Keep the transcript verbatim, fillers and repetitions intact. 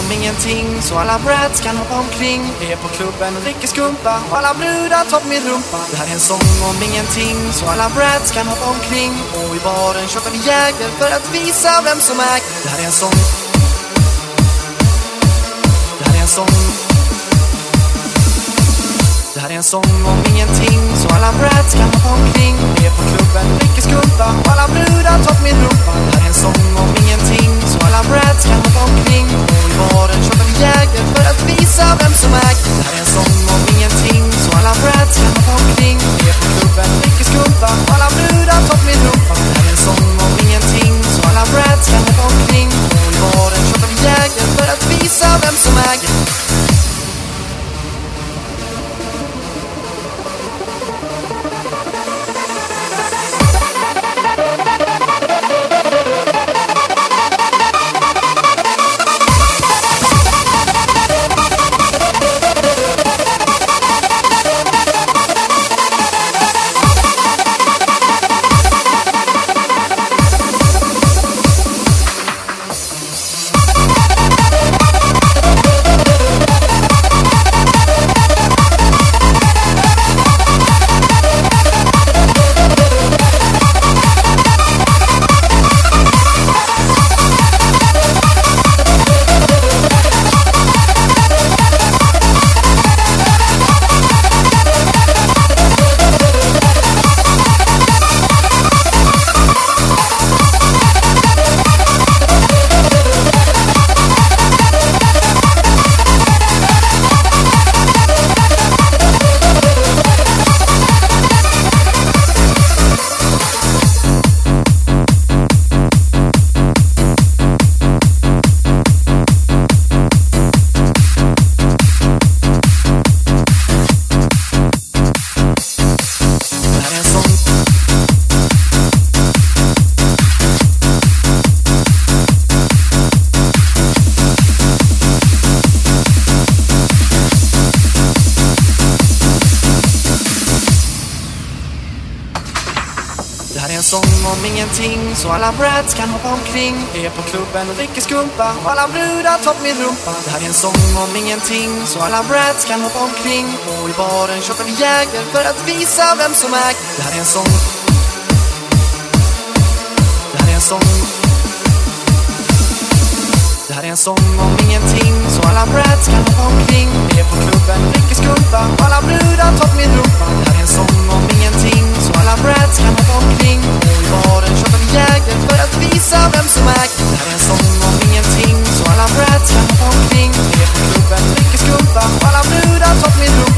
om ingenting, så alla brats kan hoppa omkring. Är på klubben och dricker skumpa, och alla brudar tar på min rumpa. Det här är en sång om ingenting, så alla brats kan hoppa omkring. Och i baren köper vi jäger för att visa vem som äger. Det här är en sång. Det här är en sång. Det här är en sång om ingenting, så alla brats kan hoppa omkring. Är på klubben och dricker skumpa, och alla brudar tar på min rumpa. Det här är en sång om ingenting, så alla brats kan hoppa omkring. Och i baren köper vi jäger för att visa vem som äger. Det här är en sång om ingenting, så alla brats kan hoppa omkring. Är på klubben och dricker skumpa, och alla brudar tar på min rumpa. Det här är en sång om ingenting, så alla brats kan hoppa omkring. Och i baren köper vi jäger för att visa vem som äger. Det här är en sång om ingenting, så alla brats kan hoppa omkring. Är på klubben och dricker skumpa, och alla brudar tar på min rumpa. Det här är en sång om ingenting, så alla brats kan hoppa omkring. Och i baren köper vi jäger för att visa vem som äger. Det här är en sång. Det här är en sång. Det här är en sång om ingenting, så alla brats kan hoppa omkring. Är på klubben och dricker skumpa, och alla brudar tar på min rumpa. Det här är en sång om ingenting, så alla brats kan hoppa omkring. Och i baren köper vi jäger för att visa vem som äger. Det här är en sång om ingenting, så alla brats kan hoppa omkring. Är på klubben och dricker skumpa, och alla brudar tar på min rumpa.